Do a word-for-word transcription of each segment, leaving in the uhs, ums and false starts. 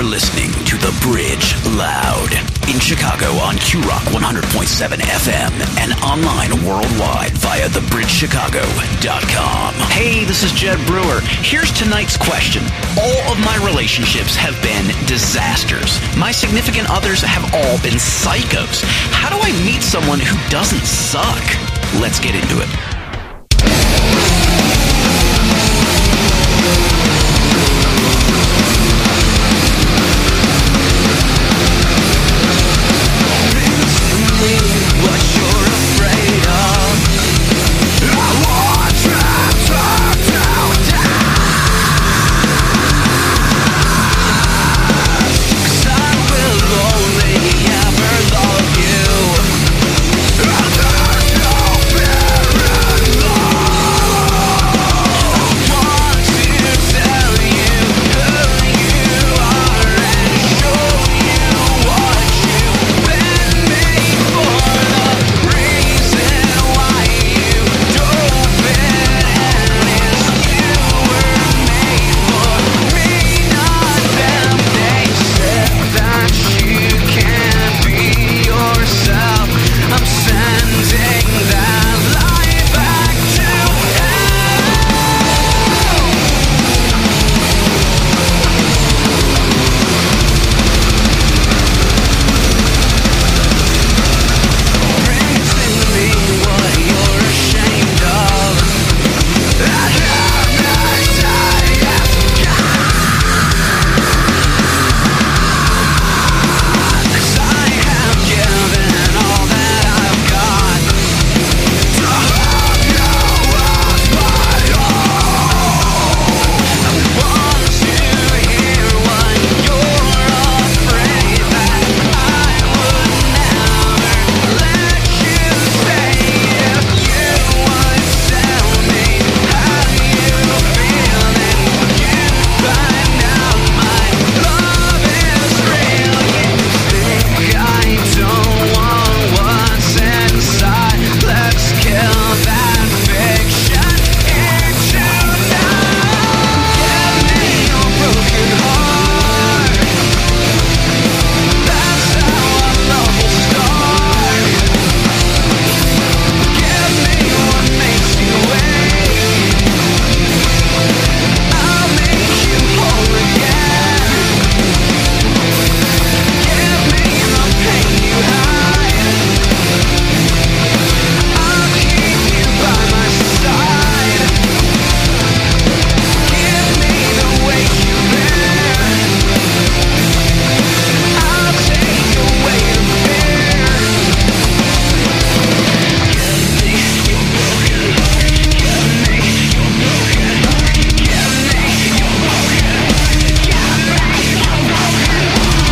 listening to The Bridge Loud in Chicago on Q Rock one hundred point seven F M and online worldwide via the bridge chicago dot com. Hey, this is Jed Brewer. Here's tonight's question. All of my relationships have been disasters. My significant others have all been psychos. How do I meet someone who doesn't suck? Let's get into it. What you're afraid of, I want you to die. 'Cause I will only ever love you. There's no fear in love. I want to tell you who you are and show you what you've been made for. The reason why you don't fit in is you were made for me, not them. They said that you can't be yourself. I'm sending that lie back to hell. Bring to me what you're ashamed of. I have no say as God. 'Cause I have given all that I've got to love you as my own. I want to hear what you're afraid that I would never let you say. If you would tell me how you feel, then you'd find out my love is real. You think I don't want what's inside? Let's kill that fiction here tonight. Give me your broken heart. That's how our love will start. Give me what makes you wait. I'll make you whole again. Give me the pain you hide. I'll keep you by my side. Give me the weight you bear. I'll take away the fear. Give me your broken heart. Give me your broken heart. Give me your broken heart. Give me your broken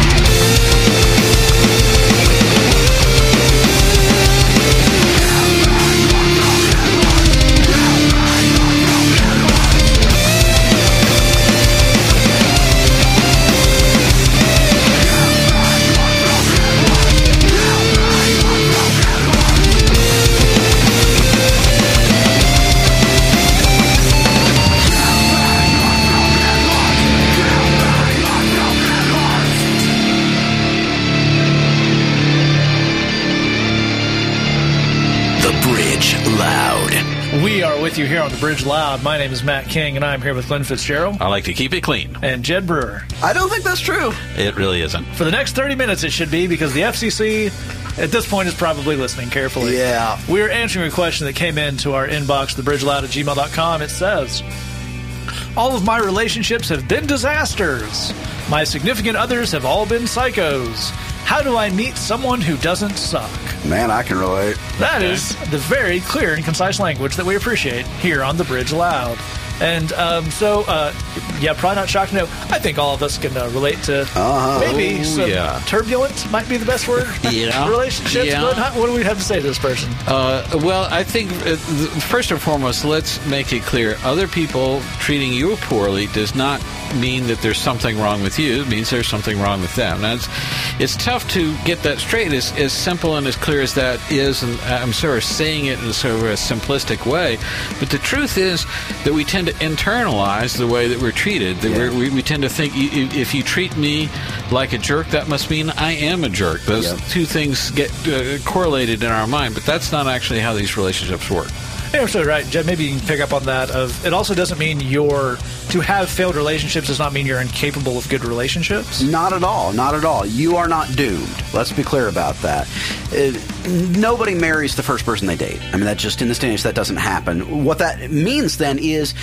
The Bridge Loud. We are with you here on The Bridge Loud. My name is Matt King, and I'm here with Glenn Fitzgerald I like to keep it clean. and Jed Brewer. I don't think that's true. It really isn't. For the next thirty minutes, it should be, because the F C C, at this point, is probably listening carefully. Yeah. We're answering a question that came into our inbox, the bridge loud at gmail dot com. It says, all of my relationships have been disasters. My significant others have all been psychos. How do I meet someone who doesn't suck? Man, I can relate. That is the very clear and concise language that we appreciate here on The Bridge Loud. And um, so, uh, yeah, probably not shocked to know. I think all of us can uh, relate to Uh-huh. maybe Oh, some yeah. turbulent might be the best word. Yeah. Relationships. Yeah. But how, what do we have to say to this person? Uh, well, I think, uh, th- first and foremost, let's make it clear. Other people treating you poorly does not mean that there's something wrong with you. It means there's something wrong with them. Now, it's, it's tough to get that straight. As, as simple and as clear as that is, and I'm sort of saying it in sort of a simplistic way, but the truth is that we tend tend to internalize the way that we're treated. That Yeah. we're, we, we tend to think, i- i- if you treat me like a jerk, that must mean I am a jerk. Those Yep. two things get uh, correlated in our mind, but that's not actually how these relationships work. You're absolutely right, Jed. Maybe you can pick up on that. Of it also doesn't mean you're to have failed relationships does not mean you're incapable of good relationships. Not at all. Not at all. You are not doomed. Let's be clear about that. Uh, nobody marries the first person they date. I mean, that just in this day and age, that doesn't happen. What that means then is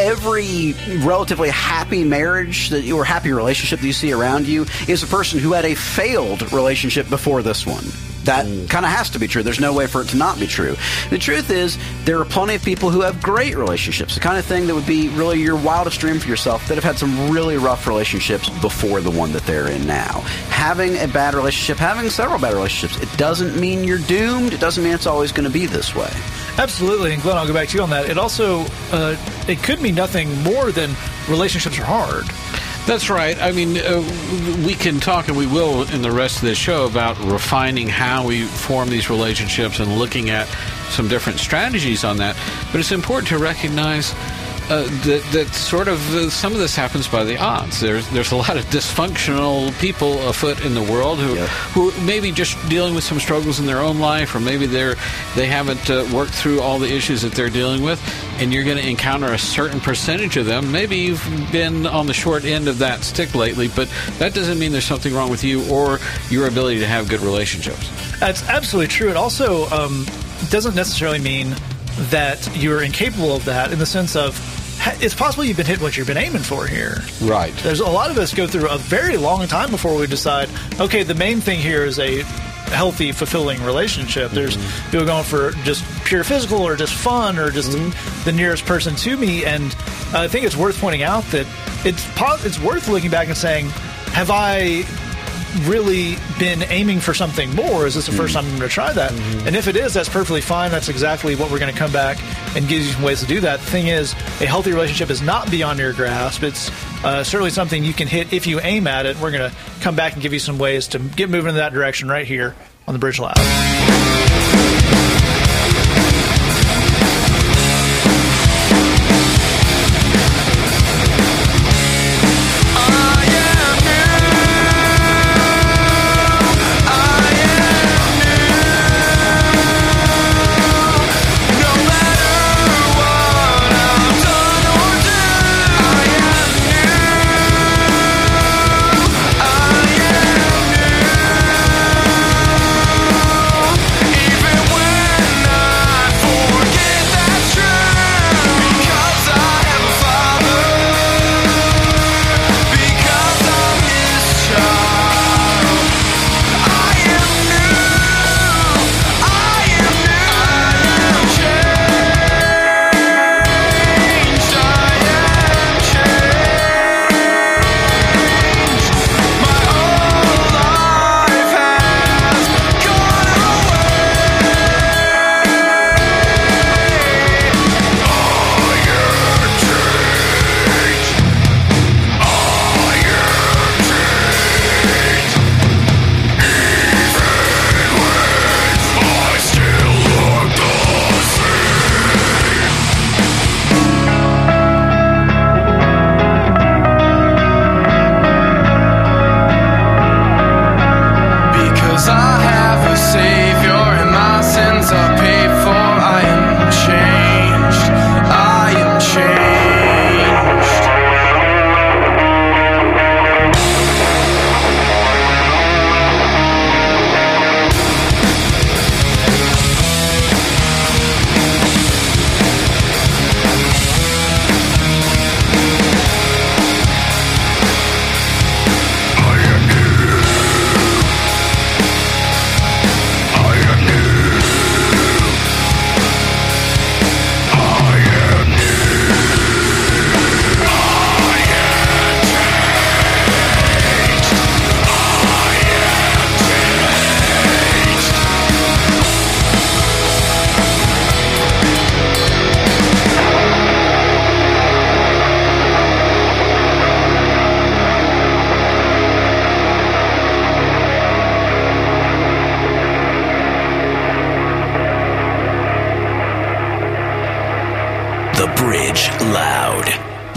every relatively happy marriage that or happy relationship that you see around you is a person who had a failed relationship before this one. That kind of has to be true. There's no way for it to not be true. The truth is, there are plenty of people who have great relationships, the kind of thing that would be really your wildest dream for yourself, that have had some really rough relationships before the one that they're in now. Having a bad relationship, having several bad relationships, it doesn't mean you're doomed. It doesn't mean it's always going to be this way. Absolutely, and Glenn, I'll go back to you on that. It also uh, it could mean nothing more than relationships are hard. That's right. I mean, uh, we can talk, and we will in the rest of this show, about refining how we form these relationships and looking at some different strategies on that. But it's important to recognize uh, that, that sort of uh, some of this happens by the odds. There's there's a lot of dysfunctional people afoot in the world who Yeah. who maybe just dealing with some struggles in their own life, or maybe they're they haven't uh, worked through all the issues that they're dealing with, and you're going to encounter a certain percentage of them. Maybe you've been on the short end of that stick lately, but that doesn't mean there's something wrong with you or your ability to have good relationships. That's absolutely true. It also um, doesn't necessarily mean that you're incapable of that in the sense of ha- it's possible you've been hitting what you've been aiming for here. Right. There's a lot of us go through a very long time before we decide, okay, the main thing here is a healthy, fulfilling relationship. There's Mm-hmm. people going for just pure physical or just fun or just Mm-hmm. the nearest person to me. And I think it's worth pointing out that it's po- it's worth looking back and saying, have I really been aiming for something more? Is this the first time I'm going to try that? And if it is, that's perfectly fine. That's exactly what we're going to come back and give you some ways to do that. The thing is, a healthy relationship is not beyond your grasp. It's uh, certainly something you can hit if you aim at it. We're going to come back and give you some ways to get moving in that direction right here on the Bridge Loud.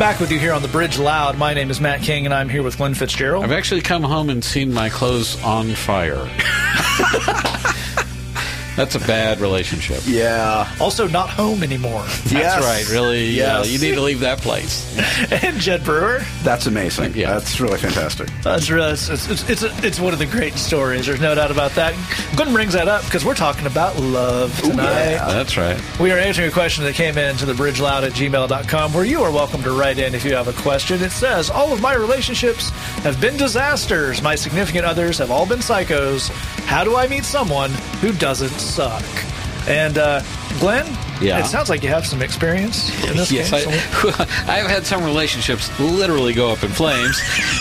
Back with you here on the Bridge Loud. My name is Matt King, and I'm here with Glenn Fitzgerald. I've actually come home and seen my clothes on fire. That's a bad relationship. Yeah. Also not home anymore. That's Yes. right. Really, Yes. uh, you need to leave that place. And Jed Brewer. That's amazing. Yeah. That's really fantastic. That's really, it's, it's, it's, it's, a, it's one of the great stories. There's no doubt about that. Glenn brings that up because we're talking about love tonight. yeah. That's right. We are answering a question that came in to the bridge loud at gmail dot com, where you are welcome to write in if you have a question. It says, all of my relationships have been disasters. My significant others have all been psychos. How do I meet someone who doesn't suck? And uh, Glenn, Yeah. it sounds like you have some experience in this Yes, I, case. I've had some relationships literally go up in flames.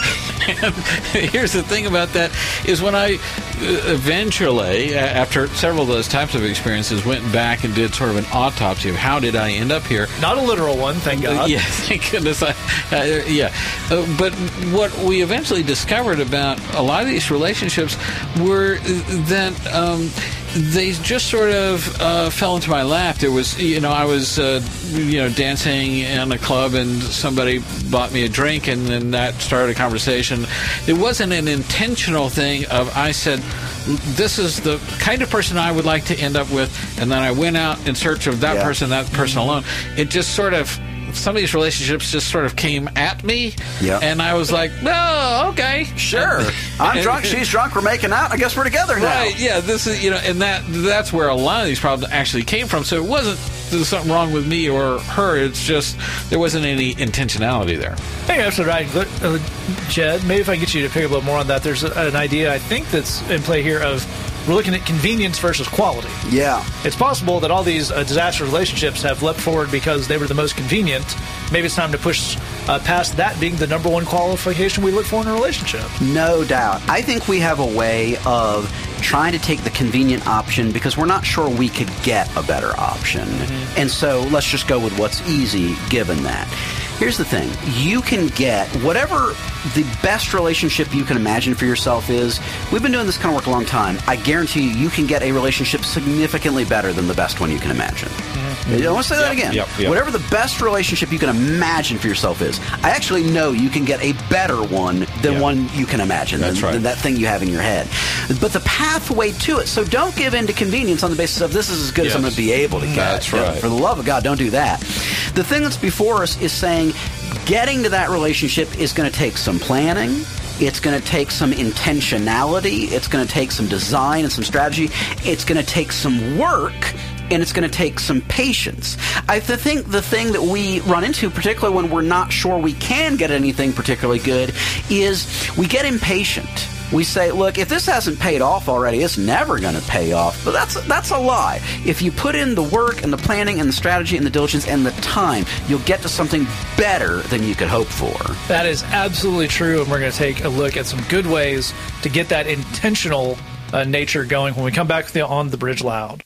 And here's the thing about that is when I uh, eventually, uh, after several of those types of experiences, went back and did sort of an autopsy of how did I end up here. Not a literal one, thank God. Uh, yeah, thank goodness. I, uh, yeah, uh, but what we eventually discovered about a lot of these relationships were that um, they just sort of uh, fell into my lap. There was, you know, I was, uh, you know, dancing in a club and somebody bought me a drink, and then that started a conversation. It wasn't an intentional thing of I said, this is the kind of person I would like to end up with, and then I went out in search of that Yeah. person, that person alone. It just sort of, some of these relationships just sort of came at me, Yeah. and I was like, oh, okay. Sure. I'm And- drunk, she's drunk, we're making out. I guess we're together now. Right, yeah, this is, you know, and that that's where a lot of these problems actually came from. So it wasn't there's something wrong with me or her, it's just there wasn't any intentionality there. Hey, that's right. Uh, Jed, maybe if I can get you to pick up a little more on that, there's a, an idea I think that's in play here of we're looking at convenience versus quality. Yeah. It's possible that all these uh, disaster relationships have leapt forward because they were the most convenient. Maybe it's time to push uh, past that being the number one qualification we look for in a relationship. No doubt. I think we have a way of trying to take the convenient option because we're not sure we could get a better option. Mm-hmm. And so let's just go with what's easy given that. Here's the thing. You can get whatever the best relationship you can imagine for yourself is. We've been doing this kind of work a long time. I guarantee you, you can get a relationship significantly better than the best one you can imagine. Mm-hmm. I want to say that Yep, again. yep, yep. Whatever the best relationship you can imagine for yourself is, I actually know you can get a better one than Yeah. one you can imagine, That's than, right. than that thing you have in your head. But the pathway to it, so don't give in to convenience on the basis of this is as good as I'm Yes. going to be able to get. That's right. For the love of God, don't do that. The thing that's before us is saying getting to that relationship is going to take some planning. It's going to take some intentionality. It's going to take some design and some strategy. It's going to take some work. And it's going to take some patience. I th- think the thing that we run into, particularly when we're not sure we can get anything particularly good, is we get impatient. We say, look, if this hasn't paid off already, it's never going to pay off. But that's that's a lie. If you put in the work and the planning and the strategy and the diligence and the time, you'll get to something better than you could hope for. That is absolutely true, and we're going to take a look at some good ways to get that intentional uh, nature going when we come back with you on The Bridge Loud.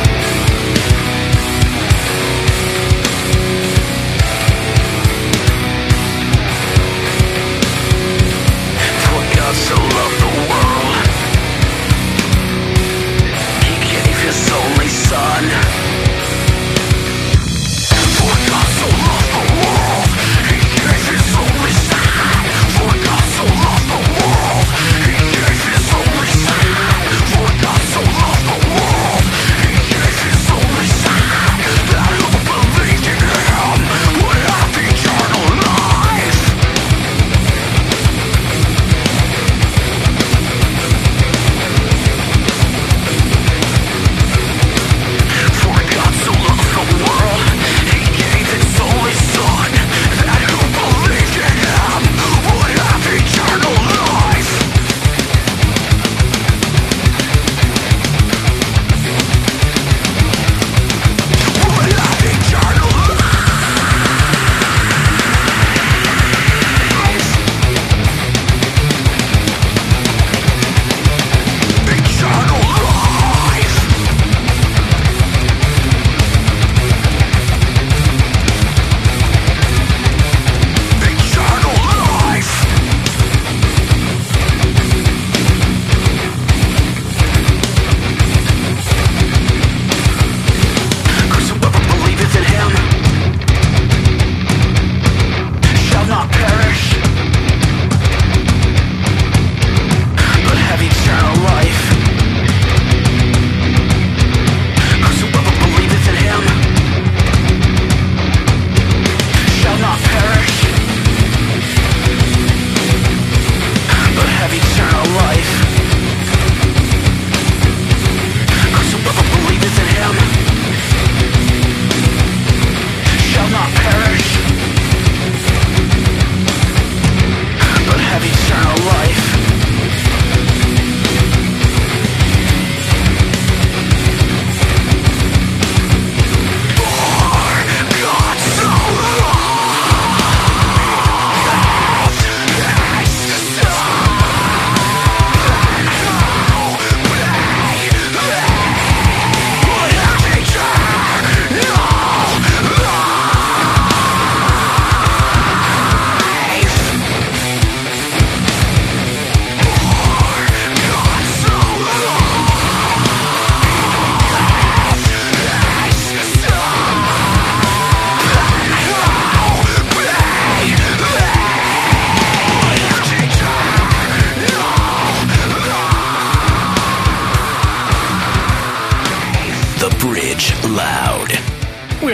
God so loved the world, He gave His only Son. For God so loved the world, He gave His only Son. For God so loved the world, He gave His only Son. For God so loved the world,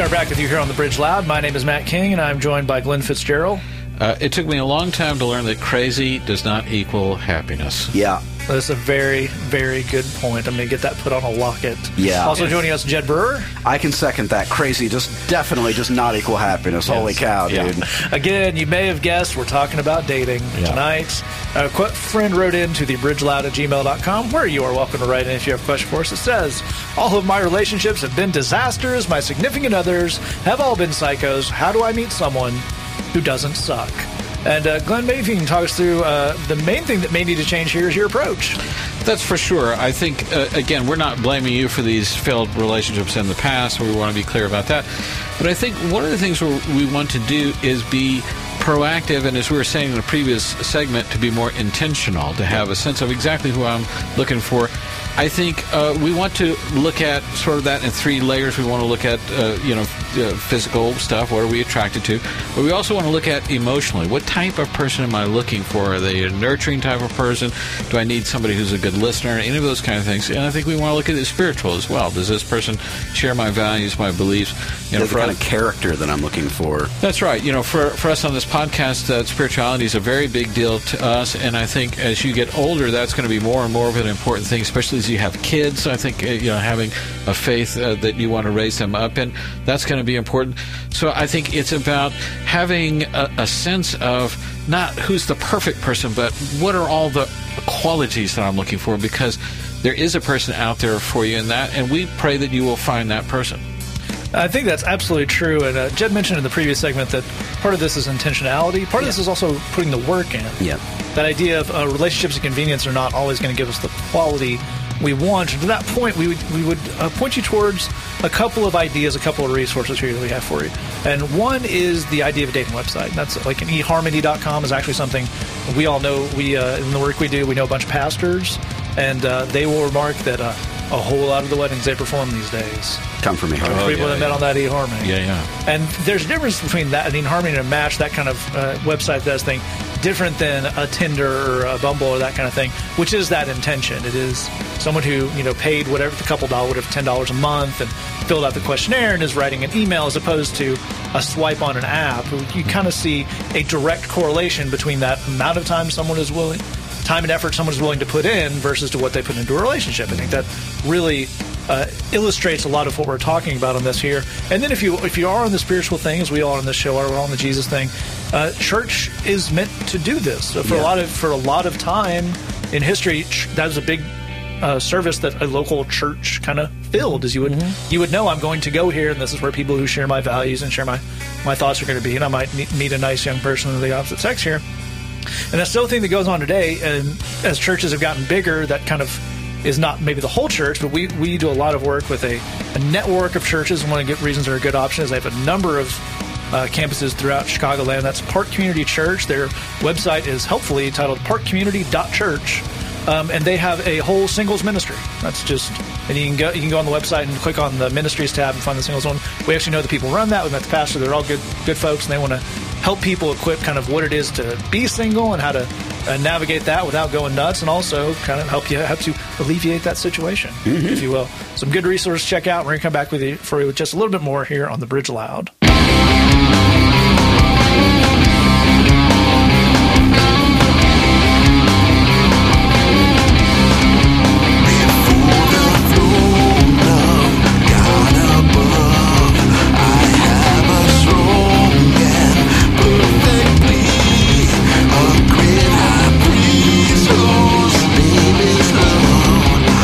are back with you here on The Bridge Loud. My name is Matt King, and I'm joined by Glenn Fitzgerald. Uh, it took me a long time to learn that crazy does not equal happiness. Yeah. That's a very, very good point. I'm going to get that put on a locket. Yeah. Also Yes. joining us, Jed Brewer. I can second that. Crazy just definitely does not equal happiness. Holy cow, Yeah. dude. Again, you may have guessed we're talking about dating Yeah. tonight. A qu- friend wrote in to the bridge loud at gmail dot com, where you are welcome to write in if you have a question for us. It says, all of my relationships have been disasters. My significant others have all been psychos. How do I meet someone who doesn't suck? And uh, Glenn, maybe if you can talk us through uh, the main thing that may need to change here is your approach. That's for sure. I think, uh, again, we're not blaming you for these failed relationships in the past. We want to be clear about that. But I think one of the things we want to do is be proactive, and as we were saying in the previous segment, to be more intentional, to have a sense of exactly who I'm looking for. I think uh, we want to look at sort of that in three layers. We want to look at, uh, you know, uh, physical stuff. What are we attracted to? But we also want to look at emotionally. What type of person am I looking for? Are they a nurturing type of person? Do I need somebody who's a good listener? Any of those kind of things. And I think we want to look at the spiritual as well. Does this person share my values, my beliefs? You know, The for kind us- of character that I'm looking for. That's right. You know, for for us on this podcast, uh, spirituality is a very big deal to us, and I think as you get older, that's going to be more and more of an important thing, especially as you have kids. I think, uh, you know, having a faith uh, that you want to raise them up in, that's going to be important. So I think it's about having a, a sense of not who's the perfect person, but what are all the qualities that I'm looking for, because there is a person out there for you in that, and we pray that you will find that person. I think that's absolutely true. And uh, Jed mentioned in the previous segment that part of this is intentionality. Part of this is also putting the work in. Yeah. That idea of uh, relationships and convenience are not always going to give us the quality we want. And to that point, we would, we would uh, point you towards a couple of ideas, a couple of resources here that we have for you. And one is the idea of a dating website. That's like an e harmony dot com is actually something we all know. We uh, in the work we do, we know a bunch of pastors, and uh, they will remark that uh, a whole lot of the weddings they perform these days Come from me. are Oh, people yeah, that met yeah. on that eHarmony. Yeah, yeah. And there's a difference between that and eHarmony and a Match, that kind of uh, website does thing, different than a Tinder or a Bumble or that kind of thing, which is that intention. It is someone who, you know, paid whatever the couple dollar, whatever, ten dollars a month, and filled out the questionnaire and is writing an email, as opposed to a swipe on an app. You kind of see a direct correlation between that amount of time someone is willing, time and effort someone is willing to put in versus to what they put into a relationship. I think that really uh, illustrates a lot of what we're talking about on this here. And then if you if you are on the spiritual thing, as we are on this show, or we're on the Jesus thing, uh, church is meant to do this. So for Yeah. a lot of for a lot of time in history, ch- that was a big uh, service that a local church kind of filled. As you would you would know, I'm going to go here, and this is where people who share my values and share my my thoughts are going to be, and I might meet, meet a nice young person of the opposite sex here. And that's still a thing that goes on today. And as churches have gotten bigger, that kind of is not maybe the whole church, but we, we do a lot of work with a, a network of churches. And one of the good reasons they're a good option is they have a number of uh, campuses throughout Chicagoland. That's Park Community Church. Their website is helpfully titled park community dot church. Um, and they have a whole singles ministry. That's just, and you can go you can go on the website and click on the ministries tab and find the singles one. We actually know the people who run that. We met the pastor. They're all good good folks, and they want to help people equip kind of what it is to be single and how to uh, navigate that without going nuts, and also kind of help you help you alleviate that situation, if you will. Some good resources to check out. We're going to come back with you for you with just a little bit more here on the Bridge Loud.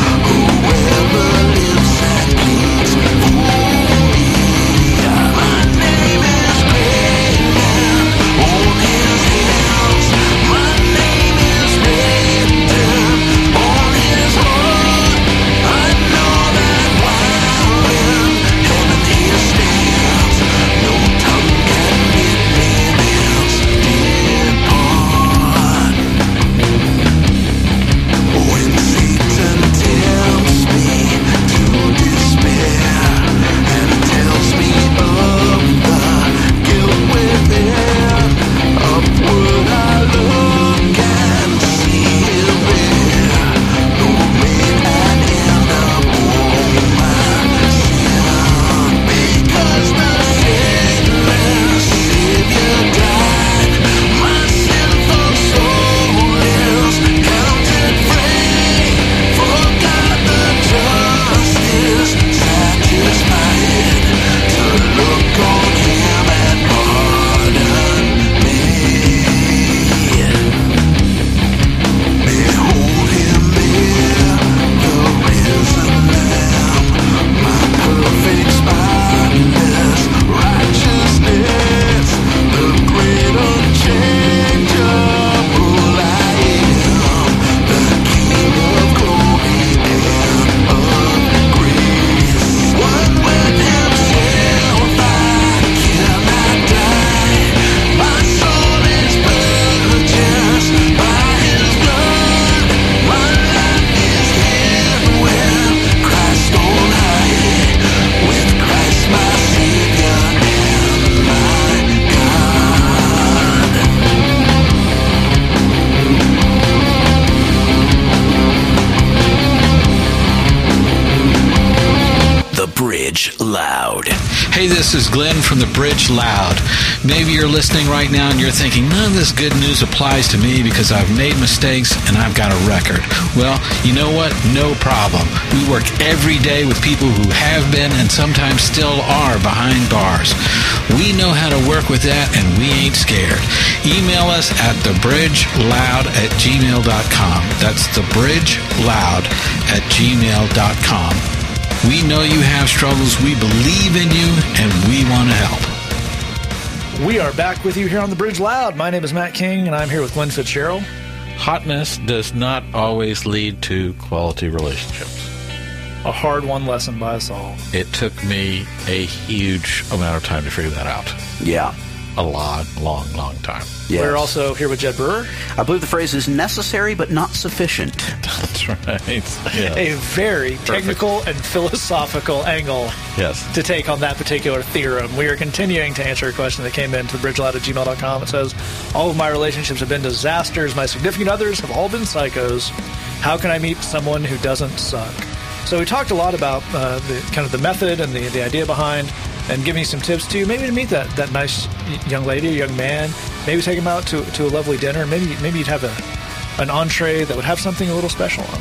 Whoever lives at peace, fool me. Loud. Hey, this is Glenn from The Bridge Loud. Maybe you're listening right now and you're thinking, none of this good news applies to me because I've made mistakes and I've got a record. Well, you know what? No problem. We work every day with people who have been and sometimes still are behind bars. We know how to work with that and we ain't scared. Email us at thebridgeloud at gmail dot com. That's thebridgeloud at gmail dot com. We know you have struggles. We believe in you, and we want to help. We are back with you here on The Bridge Loud. My name is Matt King, and I'm here with Glenn Fitzgerald. Hotness does not always lead to quality relationships. A hard-won lesson by us all. It took me a huge amount of time to figure that out. Yeah. A long, long, long time. Yes. We're also here with Jed Brewer. I believe the phrase is necessary but not sufficient. That's right. Yeah. A very technical and philosophical angle Yes. to take on that particular theorem. We are continuing to answer a question that came in to bridgeloud at gmail dot com. It says, all of my relationships have been disasters. My significant others have all been psychos. How can I meet someone who doesn't suck? So we talked a lot about uh, the kind of the method and the, the idea behind, and giving you some tips too. Maybe to meet that, that nice young lady or young man. Maybe take him out to, to a lovely dinner. Maybe maybe you'd have a an entree that would have something a little special on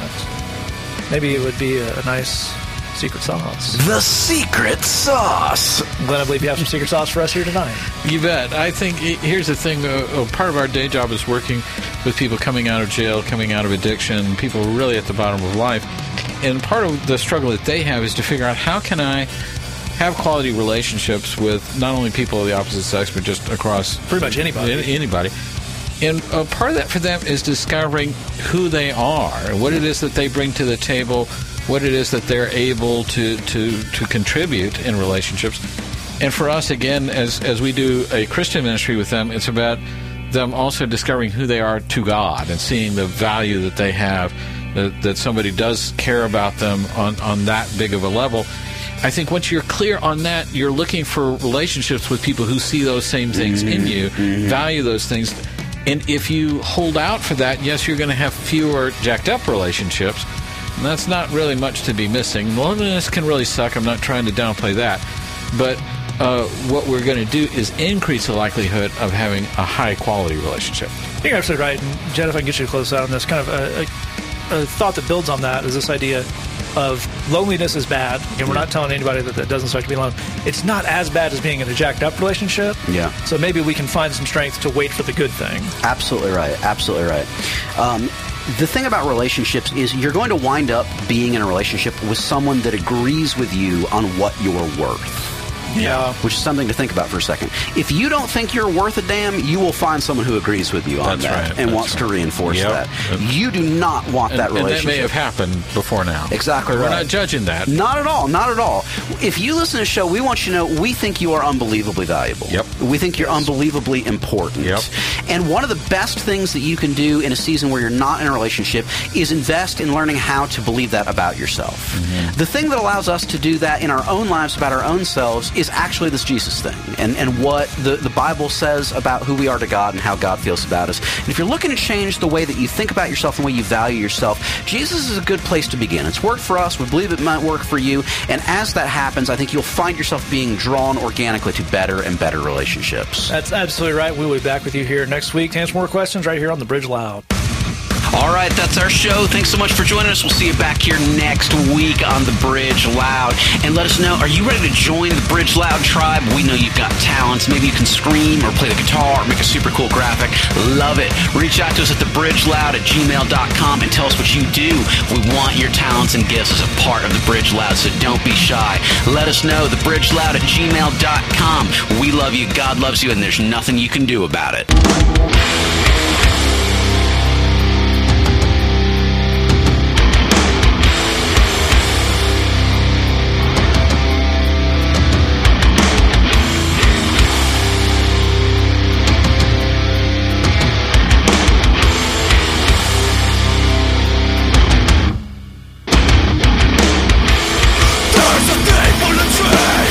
it. Maybe it would be a, a nice secret sauce. The secret sauce. Glenn, I believe you have some secret sauce for us here tonight. You bet. I think here's the thing. Uh, uh, part of our day job is working with people coming out of jail, coming out of addiction, people really at the bottom of life. And part of the struggle that they have is to figure out, how can I have quality relationships with not only people of the opposite sex, but just across Pretty much anybody. Anybody. And uh, part of that for them is discovering who they are, what it is that they bring to the table, what it is that they're able to, to, to contribute in relationships. And for us, again, as, as we do a Christian ministry with them, it's about them also discovering who they are to God and seeing the value that they have, that, that somebody does care about them on, on that big of a level. I think once you're clear on that, you're looking for relationships with people who see those same things mm-hmm. in you, mm-hmm. value those things. And if you hold out for that, yes, you're going to have fewer jacked up relationships. And that's not really much to be missing. Loneliness can really suck. I'm not trying to downplay that. But uh, what we're going to do is increase the likelihood of having a high-quality relationship. I think you're absolutely right. And Jed, if I can get you to close out on this, kind of a, a, a thought that builds on that is this idea of loneliness is bad. Again, we're not telling anybody that, that doesn't suck to be alone. It's not as bad as being in a jacked up relationship. Yeah. So maybe we can find some strength to wait for the good thing. Absolutely right. Absolutely right. Um, the thing about relationships is you're going to wind up being in a relationship with someone that agrees with you on what you're worth. Yeah. Which is something to think about for a second. If you don't think you're worth a damn, you will find someone who agrees with you on That's that right. and That's wants right. to reinforce Yep. that. You do not want And, that and relationship. that may have happened before now. Exactly We're right. not judging that. Not at all. Not at all. If you listen to the show, we want you to know we think you are unbelievably valuable. Yep. We think you're unbelievably important. Yep. And one of the best things that you can do in a season where you're not in a relationship is invest in learning how to believe that about yourself. Mm-hmm. The thing that allows us to do that in our own lives about our own selves is actually this Jesus thing. And, and what the, the Bible says about who we are to God and how God feels about us. And if you're looking to change the way that you think about yourself and the way you value yourself, Jesus is a good place to begin. It's worked for us. We believe it might work for you. And as that happens, I think you'll find yourself being drawn organically to better and better relationships. That's absolutely right. We'll be back with you here next week to answer more questions right here on The Bridge Loud. All right, that's our show. Thanks so much for joining us. We'll see you back here next week on The Bridge Loud. And let us know, are you ready to join the Bridge Loud tribe? We know you've got talents. Maybe you can scream or play the guitar or make a super cool graphic. Love it. Reach out to us at thebridgeloud at gmail dot com and tell us what you do. We want your talents and gifts as a part of The Bridge Loud, so don't be shy. Let us know, thebridgeloud at gmail dot com. We love you, God loves you, and there's nothing you can do about it.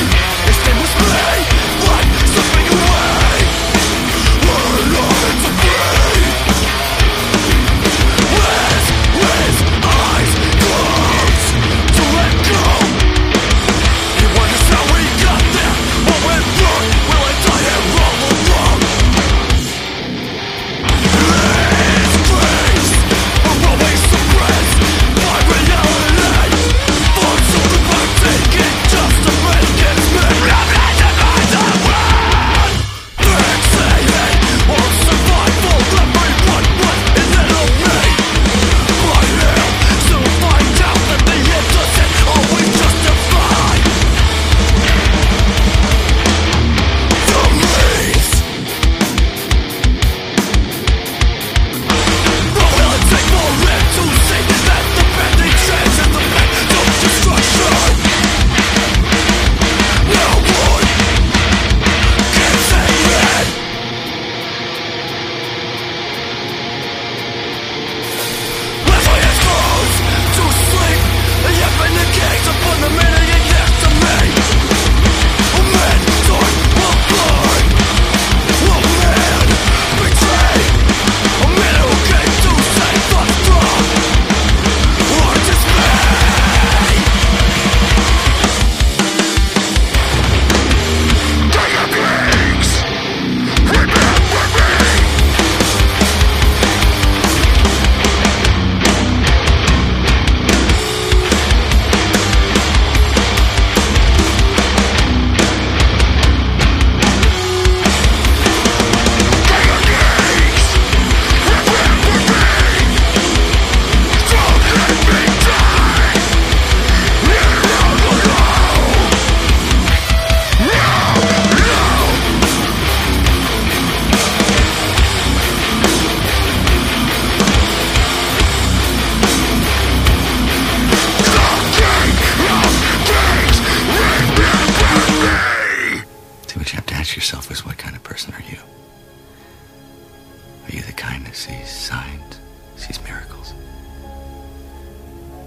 Stay with me, like something away. We're alive, it's a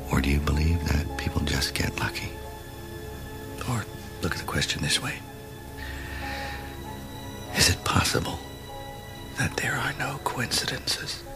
Or do you believe that people just get lucky? Or look at the question this way. Is it possible that there are no coincidences?